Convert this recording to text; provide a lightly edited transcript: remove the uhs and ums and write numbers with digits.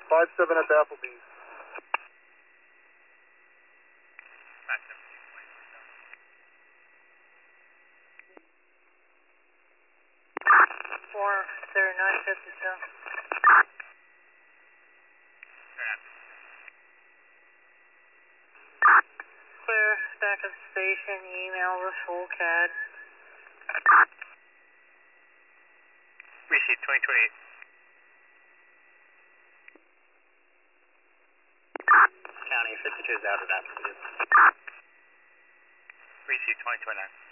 57 at the Applebee's. Four, 952. Clear, back of station, email the full CAD. Receive 2028. County 52 is out of that. Receive 2029.